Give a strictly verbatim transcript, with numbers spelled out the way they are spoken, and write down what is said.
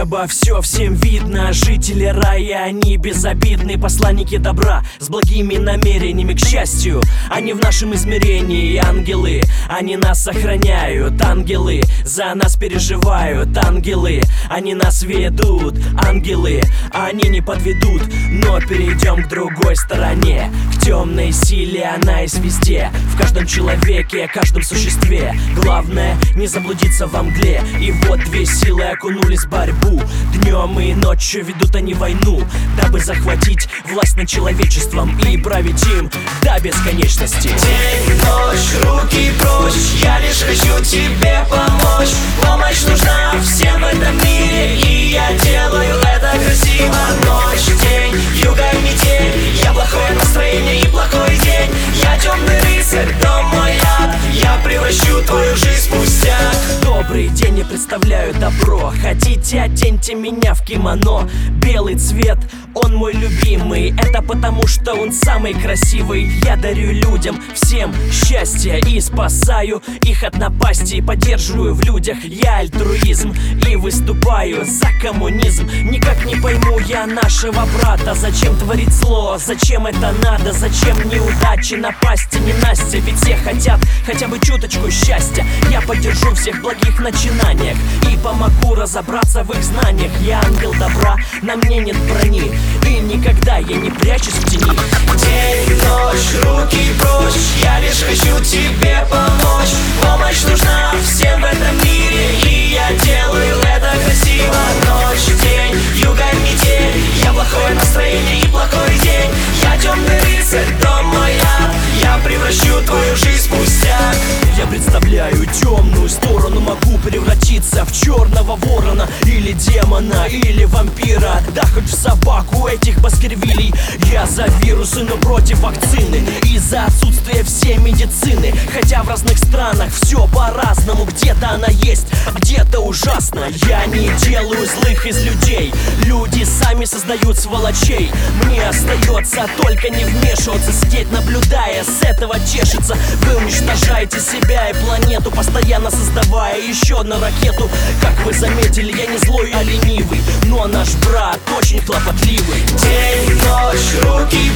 неба все всем видно. Жители рая, они безобидны, посланники добра с благими намерениями к счастью. Они в нашем измерении ангелы, они нас охраняют. Ангелы за нас переживают. Ангелы, они нас ведут. Ангелы, они не подведут. Но перейдем к другой стороне, к темной силе. Она есть везде, в каждом человеке, каждом существе. Главное не заблудиться во мгле. И вот две силы окунулись в борьбу. Днем и ночью ведут они войну, дабы захватить власть над человечеством и править им до бесконечности. День, ночь, руки прочь, я лишь хочу тебе помочь. Помощь нужна всем в этом мире, и я делаю это красиво. Ночь, день, юга, метель, я плохое настроение и плохой день. Я темный рыцарь, дом мой ад, я превращу твою жизнь в пустяк. Добрый день, я представляю добро. Хотите, оденьте меня в кимоно. Белый цвет, он мой любимый. Это потому, что он самый красивый. Я дарю людям всем счастье и спасаю их от напасти. Поддерживаю в людях я альтруизм и выступаю за коммунизм. Никак не пойму я нашего брата. Зачем творить зло? Зачем это надо? Зачем неудачи, напасти, ненастья? Ведь все хотят хотя бы чуточку счастья. Я поддержу всех в благих начинаниях и помогу разобраться в их знаниях. Я ангел добра, на мне нет брони, и никогда я не прячусь в тени. День, ночь, руки прочь, я лишь хочу тебе помочь. Помощь нужна всем в этом мире, и я делаю это красиво. Ночь, день, юга, метель, я плохое настроение и плохой день. Я темный рыцарь, дом мой ад, я превращу твою жизнь в пустяк. Я представляю темную сторону, могу превратиться в черного ворона, или демона, или вампира, да хоть в собаку этих баскервилей. Я за вирусы, но против вакцины, из-за отсутствия всей медицины. Хотя в разных странах все по-разному, где-то она есть, где-то ужасно. Я не делаю злых из людей, люди сами создают сволочей. Мне остается только не вмешиваться, сидеть наблюдая, с этого чешется. Вы уничтожаете себя и планету, постоянно создавая еще одну ракету. Как вы заметили, я не злой, а ленивый, но наш брат очень хлопотливый. День, ночь, руки